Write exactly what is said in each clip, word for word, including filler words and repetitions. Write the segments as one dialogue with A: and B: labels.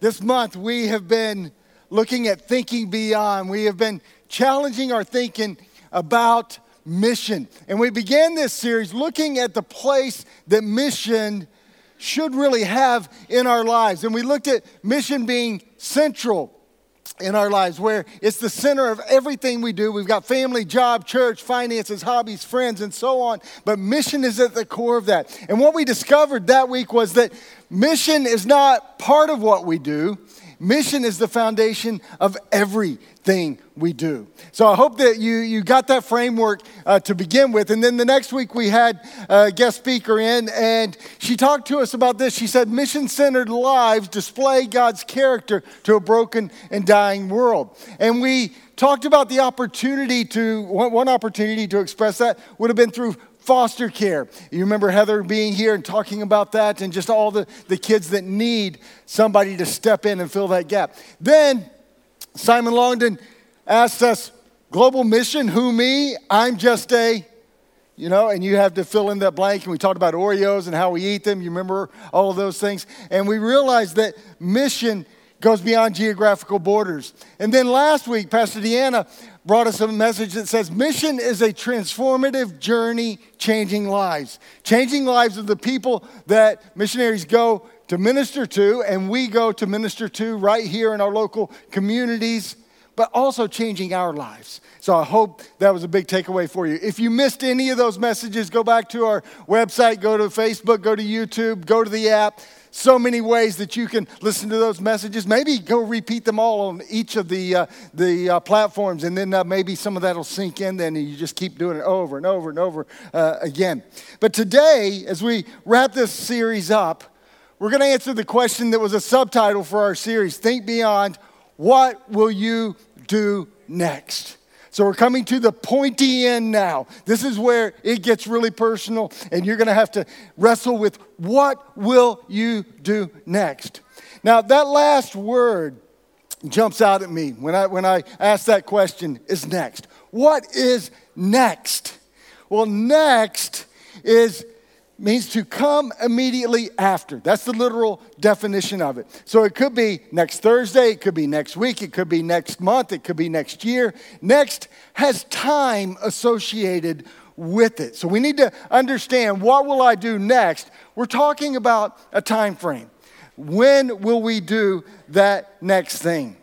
A: This month, we have been looking at thinking beyond. We have been challenging our thinking about mission. And we began this series looking at the place that mission should really have in our lives. And we looked at mission being central in our lives, where it's the center of everything we do. We've got family, job, church, finances, hobbies, friends, and so on. But mission is at the core of that. And what we discovered that week was that mission is not part of what we do. Mission is the foundation of everything we do. So I hope that you, you got that framework uh, to begin with. And then the next week we had a guest speaker in, and she talked to us about this. She said, mission-centered lives display God's character to a broken and dying world. And we talked about the opportunity to, one, one opportunity to express that would have been through foster care. You remember Heather being here and talking about that, and just all the, the kids that need somebody to step in and fill that gap. Then Simon Longden asked us, global mission, who me? I'm just a, you know, and you have to fill in that blank. And we talked about Oreos and how we eat them. You remember all of those things. And we realized that mission goes beyond geographical borders. And then last week, Pastor Deanna brought us a message that says mission is a transformative journey changing lives. Changing lives of the people that missionaries go to minister to, and we go to minister to right here in our local communities, but also changing our lives. So I hope that was a big takeaway for you. If you missed any of those messages, go back to our website, go to Facebook, go to YouTube, go to the app. So many ways that you can listen to those messages. Maybe go repeat them all on each of the uh, the uh, platforms, and then uh, maybe some of that will sink in. Then and you just keep doing it over and over and over uh, again. But today, as we wrap this series up, we're going to answer the question that was a subtitle for our series: Think Beyond. What will you do next? So we're coming to the pointy end now. This is where it gets really personal, and you're going to have to wrestle with what will you do next. Now, that last word jumps out at me when I when I ask that question, is next. What is next? Well, next is means to come immediately after. That's the literal definition of it. So it could be next Thursday, it could be next week, it could be next month, it could be next year. Next has time associated with it. So we need to understand, what will I do next? We're talking about a time frame. When will we do that next thing?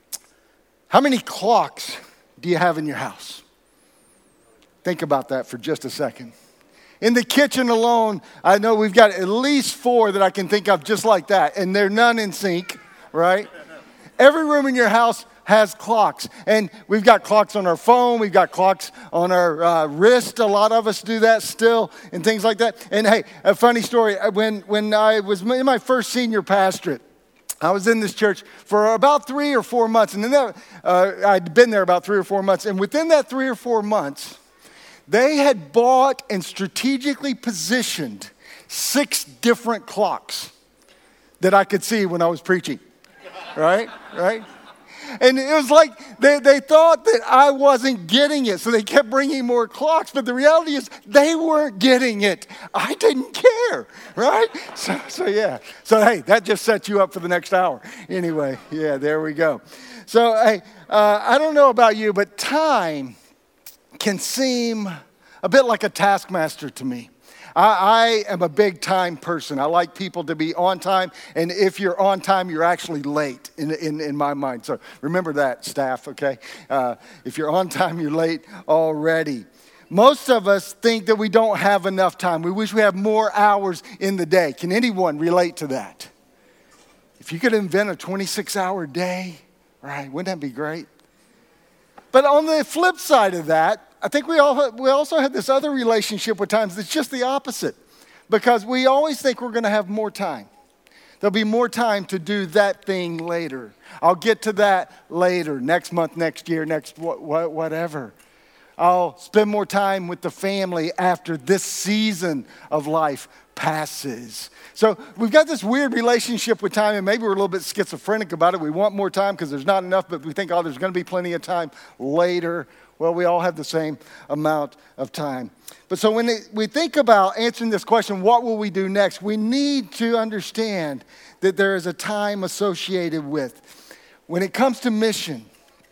A: How many clocks do you have in your house? Think about that for just a second. In the kitchen alone, I know we've got at least four that I can think of just like that, and they're none in sync, right? Every room in your house has clocks, and we've got clocks on our phone, we've got clocks on our uh, wrist. A lot of us do that still, and things like that. And hey, a funny story, when, when I was in my first senior pastorate, I was in this church for about three or four months, and then that, uh, I'd been there about three or four months, and within that three or four months, they had bought and strategically positioned six different clocks that I could see when I was preaching, right? Right? And it was like they, they thought that I wasn't getting it, so they kept bringing more clocks. But the reality is they weren't getting it. I didn't care, right? So, so yeah. So, hey, that just sets you up for the next hour. Anyway, yeah, there we go. So, hey, uh, I don't know about you, but time can seem a bit like a taskmaster to me. I, I am a big time person. I like people to be on time, and if you're on time, you're actually late in, in, in my mind. So remember that, staff, okay? Uh, if you're on time, you're late already. Most of us think that we don't have enough time. We wish we had more hours in the day. Can anyone relate to that? If you could invent a twenty-six hour day, right, wouldn't that be great? But on the flip side of that, I think we all we also have this other relationship with times that's just the opposite, because we always think we're going to have more time. There'll be more time to do that thing later. I'll get to that later, next month, next year, next wh- wh- whatever. I'll spend more time with the family after this season of life passes. So we've got this weird relationship with time, and maybe we're a little bit schizophrenic about it. We want more time because there's not enough, but we think, oh, there's going to be plenty of time later. Well, we all have the same amount of time. But so when it, we think about answering this question, what will we do next? We need to understand that there is a time associated with. When it comes to mission,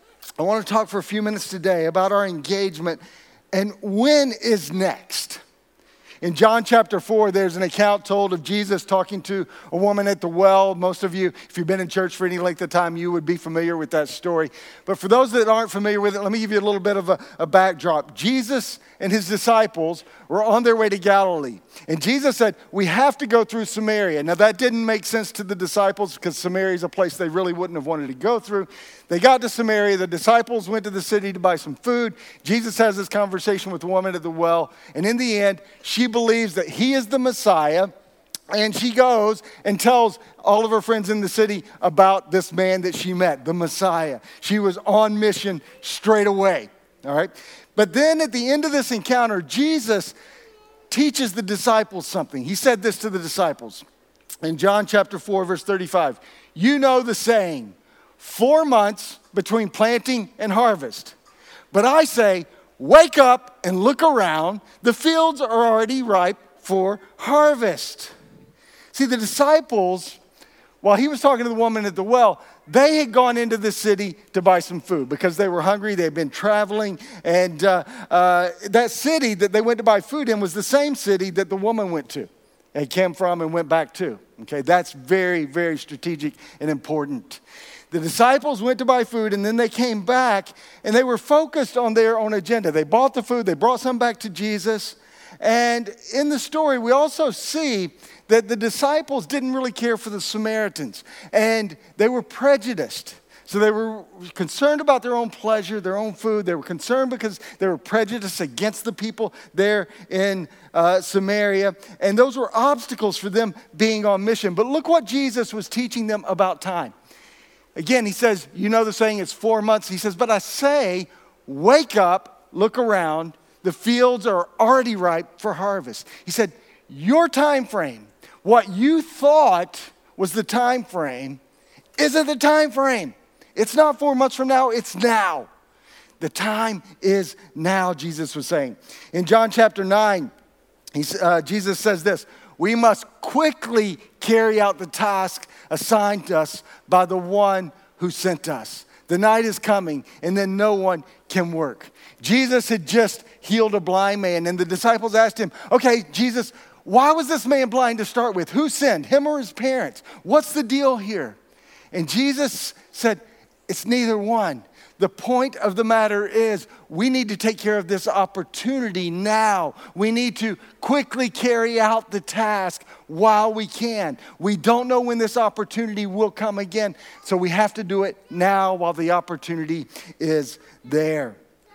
A: I want to talk for a few minutes today about our engagement and when is next. In John chapter four, there's an account told of Jesus talking to a woman at the well. Most of you, if you've been in church for any length of time, you would be familiar with that story. But for those that aren't familiar with it, let me give you a little bit of a, a backdrop. Jesus and his disciples were on their way to Galilee. And Jesus said, we have to go through Samaria. Now, that didn't make sense to the disciples because Samaria is a place they really wouldn't have wanted to go through. They got to Samaria. The disciples went to the city to buy some food. Jesus has this conversation with the woman at the well. And in the end, she believes that he is the Messiah. And she goes and tells all of her friends in the city about this man that she met, the Messiah. She was on mission straight away. All right. But then at the end of this encounter, Jesus teaches the disciples something. He said this to the disciples in John chapter four, verse thirty-five. You know the saying, four months between planting and harvest. But I say, wake up and look around. The fields are already ripe for harvest. See, the disciples, while he was talking to the woman at the well, they had gone into the city to buy some food because they were hungry. They had been traveling. And uh, uh, that city that they went to buy food in was the same city that the woman went to and came from and went back to. Okay, that's very, very strategic and important. The disciples went to buy food, and then they came back, and they were focused on their own agenda. They bought the food. They brought some back to Jesus. And in the story, we also see that the disciples didn't really care for the Samaritans, and they were prejudiced. So they were concerned about their own pleasure, their own food. They were concerned because they were prejudiced against the people there in uh, Samaria. And those were obstacles for them being on mission. But look what Jesus was teaching them about time. Again, he says, you know the saying, it's four months. He says, but I say, wake up, look around. The fields are already ripe for harvest. He said, your time frame, what you thought was the time frame, isn't the time frame. It's not four months from now, it's now. The time is now, Jesus was saying. In John chapter nine, he, uh, Jesus says this, we must quickly carry out the task assigned to us by the one who sent us. The night is coming, and then no one can work. Jesus had just healed a blind man, and the disciples asked him, okay, Jesus, why was this man blind to start with? Who sinned, him or his parents? What's the deal here? And Jesus said, it's neither one. The point of the matter is we need to take care of this opportunity now. We need to quickly carry out the task while we can. We don't know when this opportunity will come again, so we have to do it now while the opportunity is there.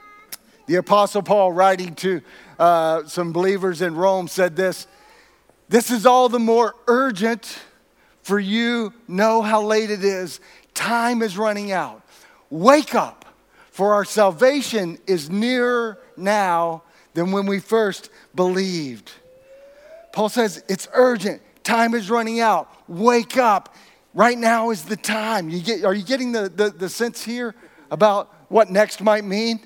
A: The Apostle Paul, writing to uh, some believers in Rome, said this, this is all the more urgent for you know how late it is. Time is running out. Wake up, for our salvation is nearer now than when we first believed. Paul says it's urgent. Time is running out. Wake up. Right now is the time. You get, are you getting the, the, the sense here about what next might mean?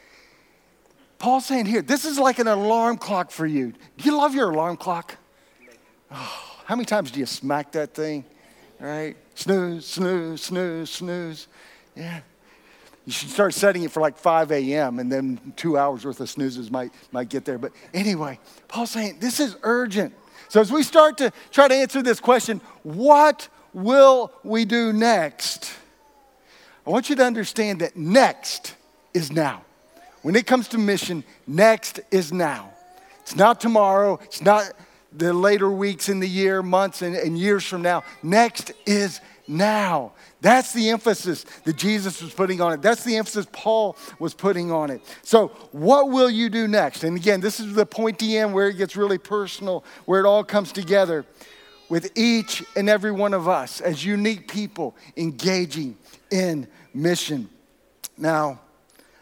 A: Paul's saying here, this is like an alarm clock for you. Do you love your alarm clock? Oh, how many times do you smack that thing? All right? Snooze, snooze, snooze, snooze. Yeah. You should start setting it for like five a.m. and then two hours worth of snoozes might, might get there. But anyway, Paul's saying this is urgent. So as we start to try to answer this question, what will we do next? I want you to understand that next is now. When it comes to mission, next is now. It's not tomorrow. It's not the later weeks in the year, months, and, and years from now. Next is now. That's the emphasis that Jesus was putting on it. That's the emphasis Paul was putting on it. So what will you do next? And again, this is the pointy end where it gets really personal, where it all comes together with each and every one of us as unique people engaging in mission. Now,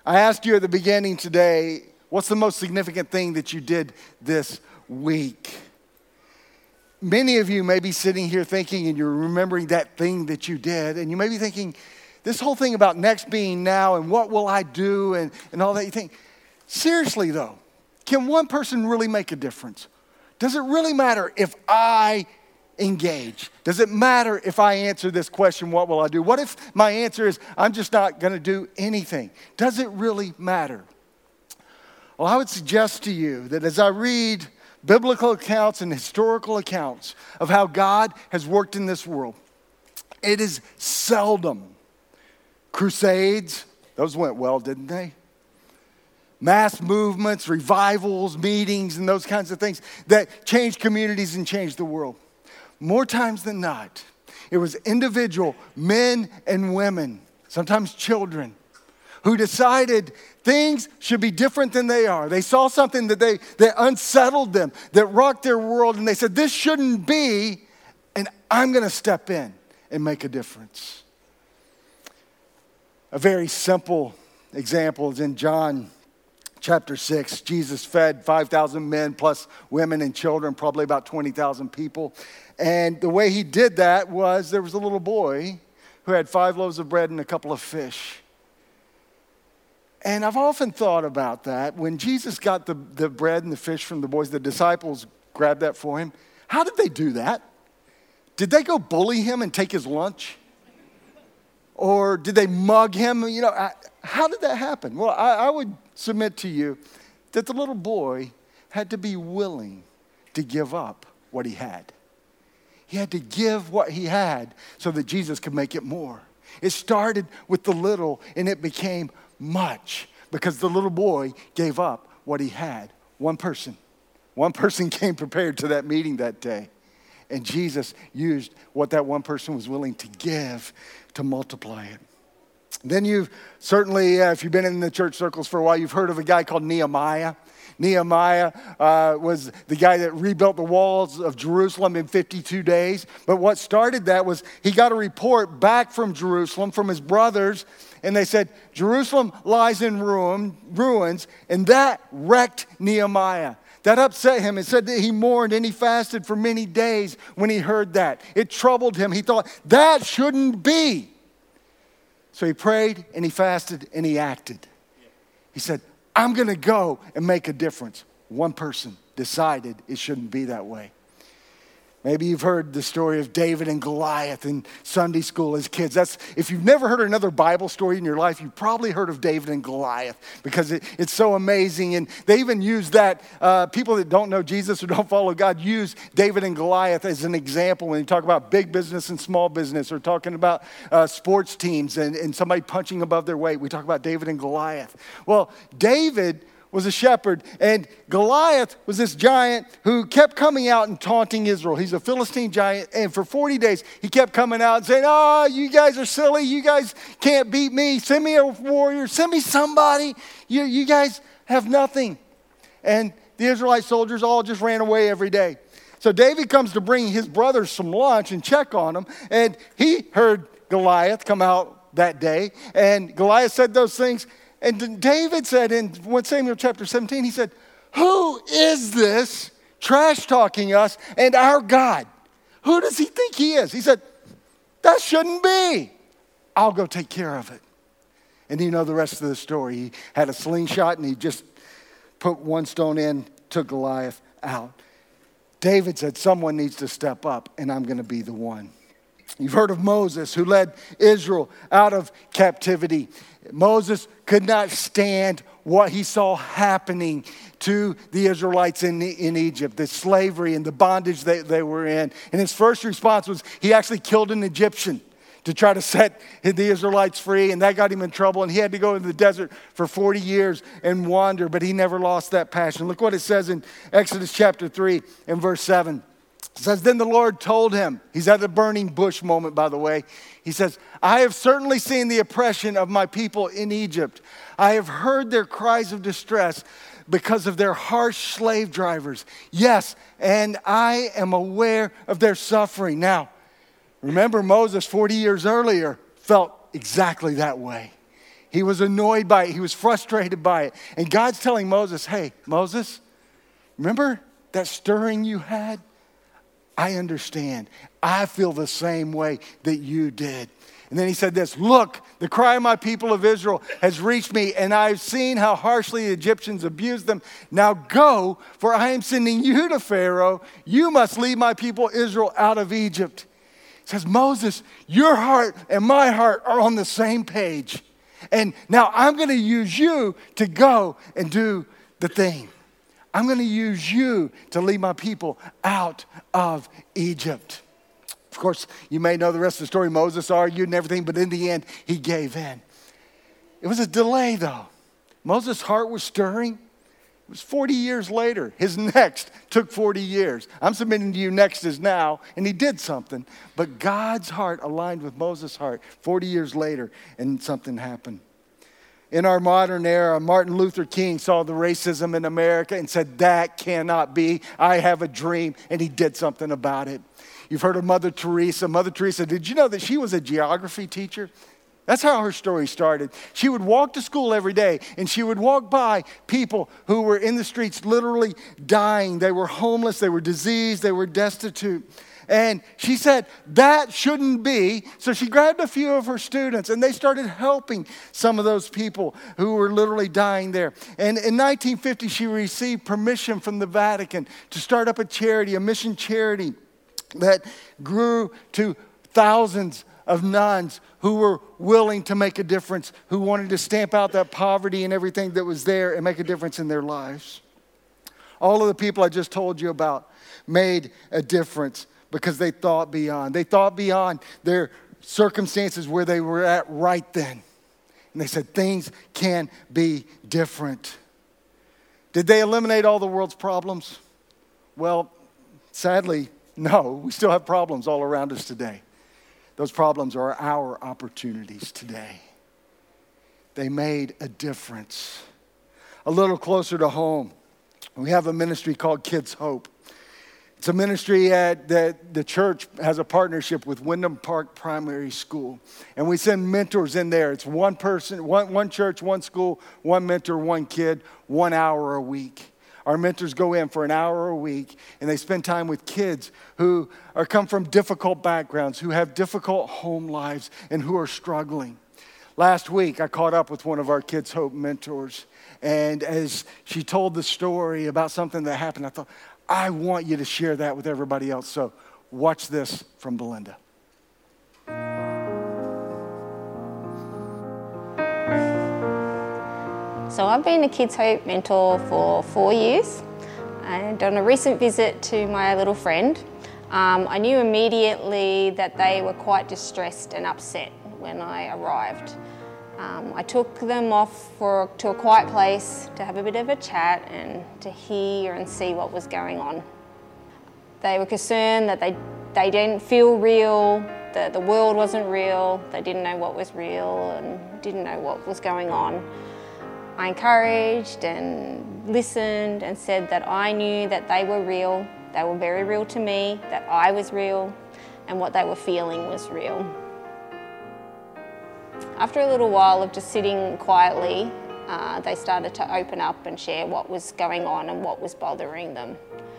A: I asked you at the beginning today, what's the most significant thing that you did this week? Many of you may be sitting here thinking, and you're remembering that thing that you did, and you may be thinking, this whole thing about next being now and what will I do and, and all that. You think, seriously though, can one person really make a difference? Does it really matter if I engage? Does it matter if I answer this question, what will I do? What if my answer is, I'm just not going to do anything? Does it really matter? Well, I would suggest to you that as I read biblical accounts and historical accounts of how God has worked in this world, it is seldom crusades. Those went well, didn't they? Mass movements, revivals, meetings, and those kinds of things that changed communities and changed the world. More times than not, it was individual men and women, sometimes children, who decided things should be different than they are. They saw something that they that unsettled them, that rocked their world, and they said, this shouldn't be, and I'm going to step in and make a difference. A very simple example is in John chapter six. Jesus fed five thousand men plus women and children, probably about twenty thousand people. And the way he did that was there was a little boy who had five loaves of bread and a couple of fish. And I've often thought about that. When Jesus got the, the bread and the fish from the boys, the disciples grabbed that for him. How did they do that? Did they go bully him and take his lunch? Or did they mug him? You know, how did that happen? Well, I, I would submit to you that the little boy had to be willing to give up what he had. He had to give what he had so that Jesus could make it more. It started with the little and it became much because the little boy gave up what he had. One person. One person came prepared to that meeting that day. And Jesus used what that one person was willing to give to multiply it. Then you've certainly, uh, if you've been in the church circles for a while, you've heard of a guy called Nehemiah. Nehemiah uh, was the guy that rebuilt the walls of Jerusalem in fifty-two days. But what started that was he got a report back from Jerusalem from his brothers, and they said, Jerusalem lies in ruin, ruins, and that wrecked Nehemiah. That upset him. It said that he mourned and he fasted for many days when he heard that. It troubled him. He thought, that shouldn't be. So he prayed and he fasted and he acted. He said, I'm going to go and make a difference. One person decided it shouldn't be that way. Maybe you've heard the story of David and Goliath in Sunday school as kids. That's, if you've never heard another Bible story in your life, you've probably heard of David and Goliath because it, it's so amazing. And they even use that, uh, people that don't know Jesus or don't follow God use David and Goliath as an example when you talk about big business and small business or talking about uh, sports teams and, and somebody punching above their weight. We talk about David and Goliath. Well, David was a shepherd, and Goliath was this giant who kept coming out and taunting Israel. He's a Philistine giant, and for forty days, he kept coming out and saying, oh, you guys are silly. You guys can't beat me. Send me a warrior. Send me somebody. You, you guys have nothing. And the Israelite soldiers all just ran away every day. So David comes to bring his brothers some lunch and check on them, and he heard Goliath come out that day, and Goliath said those things. And David said in First Samuel chapter seventeen, he said, who is this trash talking us and our God? Who does he think he is? He said, that shouldn't be. I'll go take care of it. And you know the rest of the story. He had a slingshot and he just put one stone in, took Goliath out. David said, someone needs to step up and I'm going to be the one. You've heard of Moses who led Israel out of captivity. Moses could not stand what he saw happening to the Israelites in, in Egypt, the slavery and the bondage that they were in. And his first response was he actually killed an Egyptian to try to set the Israelites free, and that got him in trouble, and he had to go into the desert for forty years and wander, but he never lost that passion. Look what it says in Exodus chapter three and verse seven. It says, then the Lord told him, he's at the burning bush moment, by the way. He says, I have certainly seen the oppression of my people in Egypt. I have heard their cries of distress because of their harsh slave drivers. Yes, and I am aware of their suffering. Now, remember Moses forty years earlier felt exactly that way. He was annoyed by it. He was frustrated by it. And God's telling Moses, hey, Moses, remember that stirring you had? I understand. I feel the same way that you did. And then he said this, look, the cry of my people of Israel has reached me, and I've seen how harshly the Egyptians abused them. Now go, for I am sending you to Pharaoh. You must lead my people Israel out of Egypt. He says, Moses, your heart and my heart are on the same page. And now I'm going to use you to go and do the thing. I'm going to use you to lead my people out of Egypt. Of course, you may know the rest of the story. Moses argued and everything, but in the end, he gave in. It was a delay, though. Moses' heart was stirring. It was forty years later. His next took forty years. I'm submitting to you next is now, and he did something. But God's heart aligned with Moses' heart forty years later, and something happened. In our modern era, Martin Luther King saw the racism in America and said, that cannot be. I have a dream, and he did something about it. You've heard of Mother Teresa. Mother Teresa, did you know that she was a geography teacher? That's how her story started. She would walk to school every day, and she would walk by people who were in the streets literally dying. They were homeless, they were diseased, they were destitute. And she said, that shouldn't be. So she grabbed a few of her students, and they started helping some of those people who were literally dying there. And in nineteen fifty, she received permission from the Vatican to start up a charity, a mission charity that grew to thousands of nuns who were willing to make a difference, who wanted to stamp out that poverty and everything that was there and make a difference in their lives. All of the people I just told you about made a difference because they thought beyond. They thought beyond their circumstances where they were at right then. And they said, things can be different. Did they eliminate all the world's problems? Well, sadly, no. We still have problems all around us today. Those problems are our opportunities today. They made a difference. A little closer to home, we have a ministry called Kids Hope. It's a ministry at, that the church has a partnership with Wyndham Park Primary School. And we send mentors in there. It's one person, one, one church, one school, one mentor, one kid, one hour a week. Our mentors go in for an hour a week, and they spend time with kids who are come from difficult backgrounds, who have difficult home lives, and who are struggling. Last week, I caught up with one of our Kids Hope mentors, and as she told the story about something that happened, I thought, I want you to share that with everybody else. So watch this from Belinda.
B: So I've been a Kids Hope mentor for four years. And on a recent visit to my little friend, um, I knew immediately that they were quite distressed and upset when I arrived. Um, I took them off for, to a quiet place to have a bit of a chat and to hear and see what was going on. They were concerned that they, they didn't feel real, that the world wasn't real, they didn't know what was real and didn't know what was going on. I encouraged and listened and said that I knew that they were real, they were very real to me, that I was real, and what they were feeling was real. After a little while of just sitting quietly, uh, they started to open up and share what was going on and what was bothering them.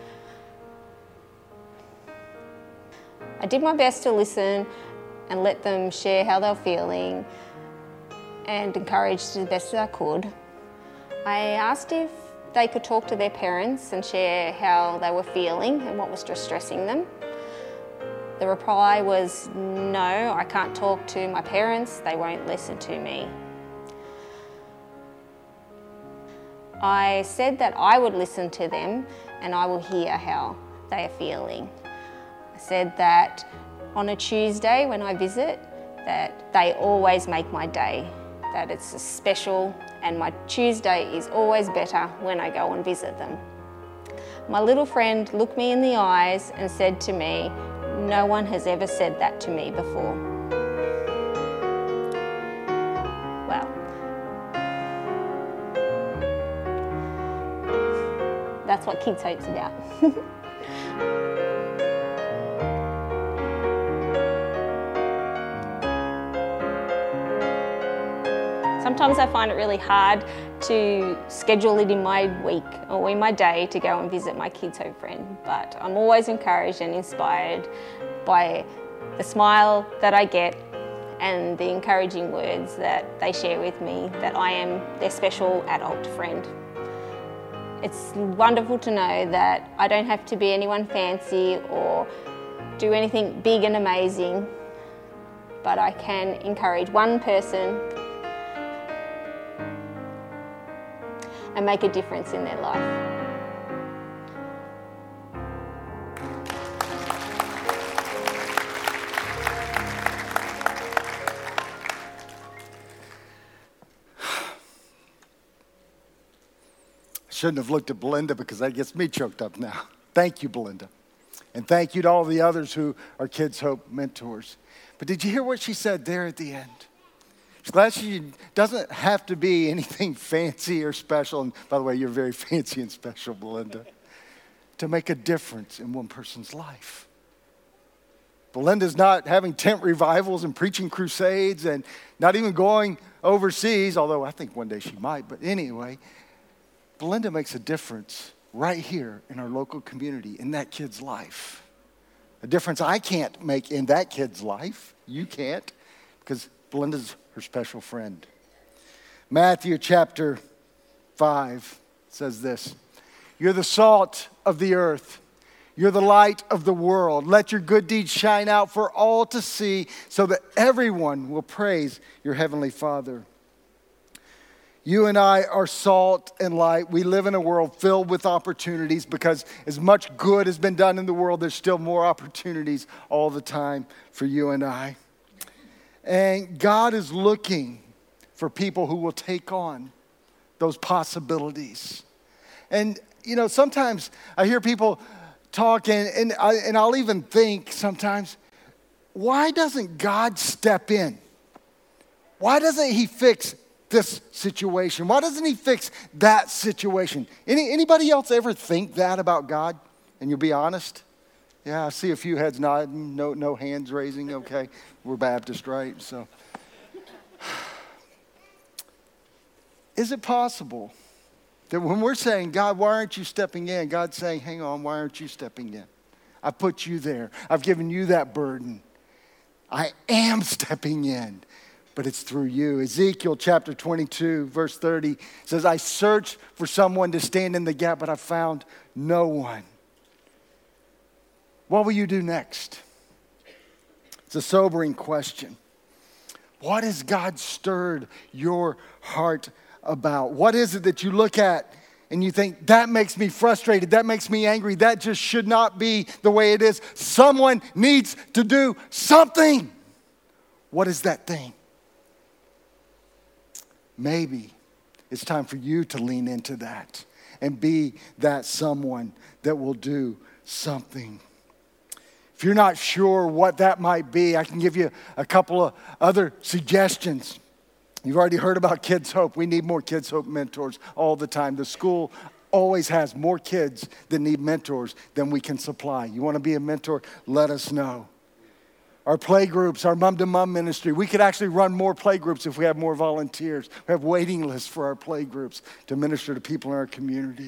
B: I did my best to listen and let them share how they were feeling and encourage to the best that I could. I asked if they could talk to their parents and share how they were feeling and what was distressing them. The reply was, no, I can't talk to my parents, they won't listen to me. I said that I would listen to them and I will hear how they are feeling. I said that on a Tuesday when I visit, that they always make my day, that it's special and my Tuesday is always better when I go and visit them. My little friend looked me in the eyes and said to me, no one has ever said that to me before. Well, that's what Kids Hope's about. sometimes I find it really hard to schedule it in my week or in my day to go and visit my Kids Hope friend. But I'm always encouraged and inspired by the smile that I get and the encouraging words that they share with me that I am their special adult friend. It's wonderful to know that I don't have to be anyone fancy or do anything big and amazing, but I can encourage one person and make a difference in their life.
A: Shouldn't have looked at Belinda because that gets me choked up now. Thank you, Belinda. And thank you to all the others who are Kids Hope mentors. But did you hear what she said there at the end? She's glad she doesn't have to be anything fancy or special. And by the way, you're very fancy and special, Belinda, to make a difference in one person's life. Belinda's not having tent revivals and preaching crusades and not even going overseas, although I think one day she might. But anyway, Belinda makes a difference right here in our local community, in that kid's life. A difference I can't make in that kid's life. You can't, because Belinda's her special friend. Matthew chapter five says this: "You're the salt of the earth. You're the light of the world. Let your good deeds shine out for all to see, so that everyone will praise your heavenly Father." You and I are salt and light. We live in a world filled with opportunities because as much good has been done in the world, there's still more opportunities all the time for you and I. And God is looking for people who will take on those possibilities. And, you know, sometimes I hear people talk, and, and, I, and I'll even think sometimes, why doesn't God step in? Why doesn't he fix this situation? Why doesn't he fix that situation? Any, anybody else ever think that about God? And you'll be honest? Yeah, I see a few heads nodding, no, no hands raising. Okay, we're Baptist, right? So, is it possible that when we're saying, God, why aren't you stepping in? God's saying, hang on, why aren't you stepping in? I put you there. I've given you that burden. I am stepping in. But it's through you. Ezekiel chapter twenty-two, verse thirty says, "I searched for someone to stand in the gap, but I found no one." What will you do next? It's a sobering question. What has God stirred your heart about? What is it that you look at and you think, that makes me frustrated, that makes me angry, that just should not be the way it is? Someone needs to do something. What is that thing? Maybe it's time for you to lean into that and be that someone that will do something. If you're not sure what that might be, I can give you a couple of other suggestions. You've already heard about Kids Hope. We need more Kids Hope mentors all the time. The school always has more kids that need mentors than we can supply. You want to be a mentor? Let us know. Our play groups, our mom-to-mom ministry. We could actually run more play groups if we have more volunteers. We have waiting lists for our play groups to minister to people in our community.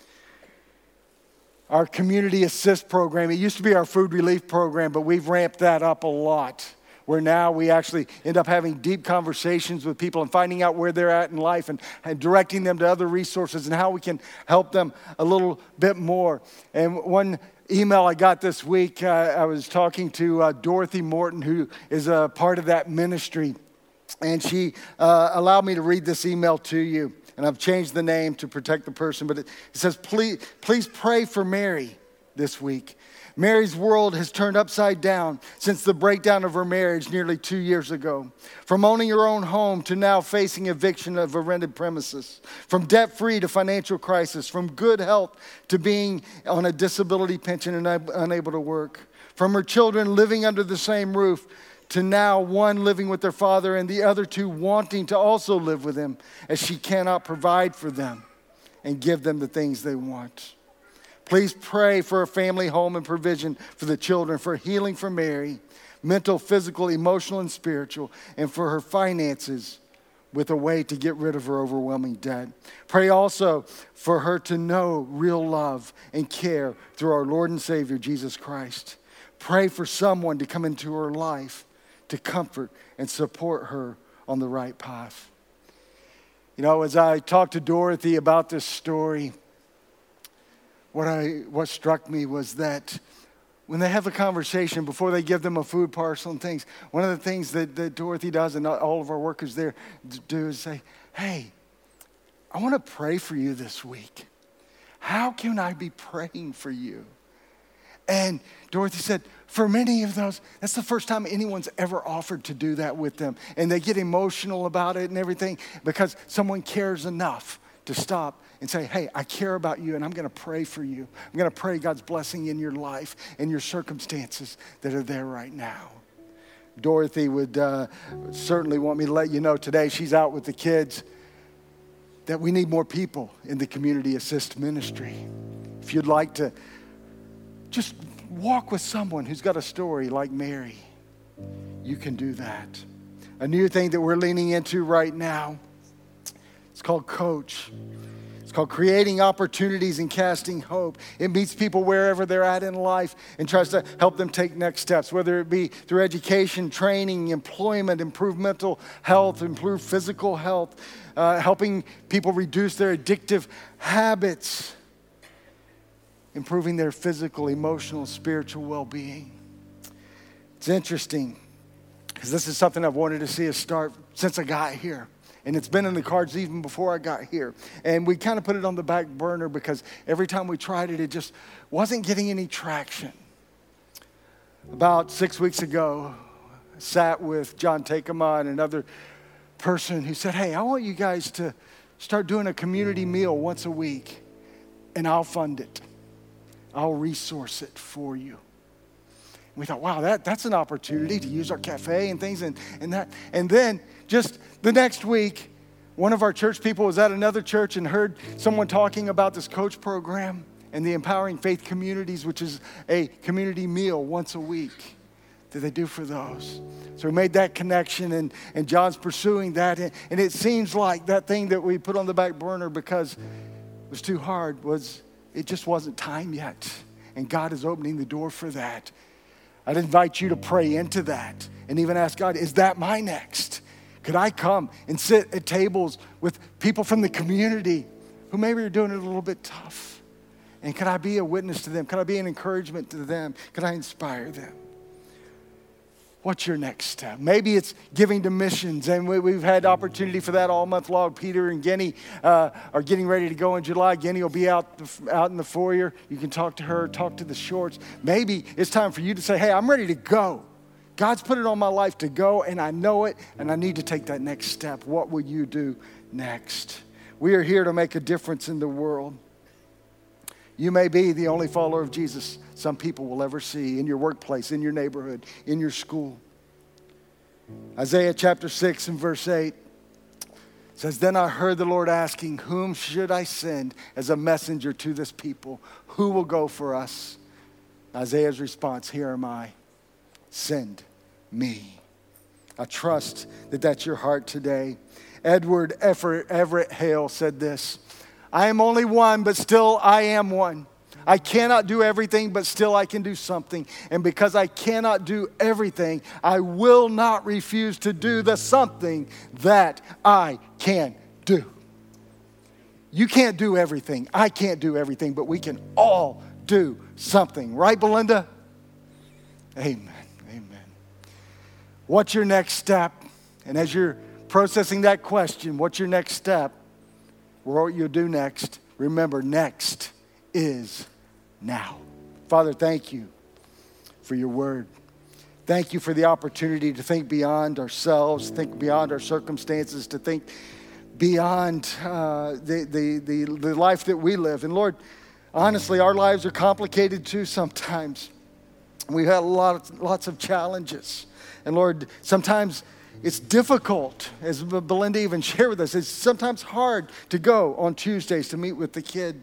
A: Our community assist program, it used to be our food relief program, but we've ramped that up a lot, where now we actually end up having deep conversations with people and finding out where they're at in life and, and directing them to other resources and how we can help them a little bit more. And one email I got this week, uh, I was talking to uh, Dorothy Morton, who is a part of that ministry, and she uh, allowed me to read this email to you. And I've changed the name to protect the person, but it, it says, please, please pray for Mary this week. Mary's world has turned upside down since the breakdown of her marriage nearly two years ago. From owning her own home to now facing eviction of a rented premises. From debt-free to financial crisis. From good health to being on a disability pension and unable to work. From her children living under the same roof to now one living with their father and the other two wanting to also live with him, as she cannot provide for them and give them the things they want. Please pray for a family home and provision for the children, for healing for Mary, mental, physical, emotional, and spiritual, and for her finances with a way to get rid of her overwhelming debt. Pray also for her to know real love and care through our Lord and Savior, Jesus Christ. Pray for someone to come into her life to comfort and support her on the right path. You know, as I talked to Dorothy about this story, what I what struck me was that when they have a conversation, before they give them a food parcel and things, one of the things that, that Dorothy does and all of our workers there do is say, hey, I want to pray for you this week. How can I be praying for you? And Dorothy said, for many of those, that's the first time anyone's ever offered to do that with them. And they get emotional about it and everything because someone cares enough to stop and say, hey, I care about you and I'm going to pray for you. I'm going to pray God's blessing in your life and your circumstances that are there right now. Dorothy would uh, certainly want me to let you know today, she's out with the kids, that we need more people in the community assist ministry. If you'd like to just walk with someone who's got a story like Mary, you can do that. A new thing that we're leaning into right now, it's called Coach. It's called Creating Opportunities and Casting Hope. It meets people wherever they're at in life and tries to help them take next steps, whether it be through education, training, employment, improve mental health, improve physical health, uh, helping people reduce their addictive habits, improving their physical, emotional, spiritual well-being. It's interesting because this is something I've wanted to see us start since I got here. And it's been in the cards even before I got here. And we kind of put it on the back burner because every time we tried it, it just wasn't getting any traction. About six weeks ago, I sat with John Takema and another person who said, hey, I want you guys to start doing a community meal once a week, and I'll fund it. I'll resource it for you. We thought, wow, that, that's an opportunity to use our cafe and things and, and that. And then just the next week, one of our church people was at another church and heard someone talking about this coach program and the Empowering Faith Communities, which is a community meal once a week that they do for those. So we made that connection, and, and John's pursuing that. And, and it seems like that thing that we put on the back burner because it was too hard was it just wasn't time yet. And God is opening the door for that. I'd invite you to pray into that and even ask God, is that my next? Could I come and sit at tables with people from the community who maybe are doing it a little bit tough? And could I be a witness to them? Could I be an encouragement to them? Could I inspire them? What's your next step? Maybe it's giving to missions, and we, we've had opportunity for that all month long. Peter and Genny uh, are getting ready to go in July. Genny will be out, out in the foyer. You can talk to her, talk to the shorts. Maybe it's time for you to say, hey, I'm ready to go. God's put it on my life to go, and I know it, and I need to take that next step. What will you do next? We are here to make a difference in the world. You may be the only follower of Jesus some people will ever see in your workplace, in your neighborhood, in your school. Isaiah chapter six and verse eight says, then I heard the Lord asking, whom should I send as a messenger to this people? Who will go for us? Isaiah's response, here am I. Send me. I trust that that's your heart today. Edward Everett, Everett Hale said this, I am only one, but still I am one. I cannot do everything, but still I can do something. And because I cannot do everything, I will not refuse to do the something that I can do. You can't do everything. I can't do everything, but we can all do something. Right, Belinda? Amen. Amen. What's your next step? And as you're processing that question, what's your next step? What you'll do next, remember, next is now. Father, thank you for your word. Thank you for the opportunity to think beyond ourselves, think beyond our circumstances, to think beyond uh, the, the, the, the life that we live. And Lord, honestly, our lives are complicated too sometimes. We've had a lot of, lots of challenges. And Lord, sometimes it's difficult, as Belinda even shared with us. It's sometimes hard to go on Tuesdays to meet with the kid.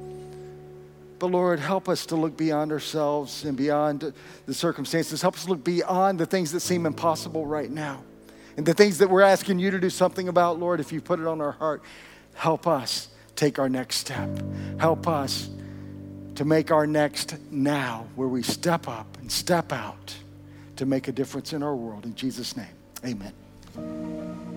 A: But Lord, help us to look beyond ourselves and beyond the circumstances. Help us look beyond the things that seem impossible right now And the things that we're asking you to do something about, Lord, if you put it on our heart, help us take our next step. Help us to make our next now, where we step up and step out to make a difference in our world. In Jesus' name, amen.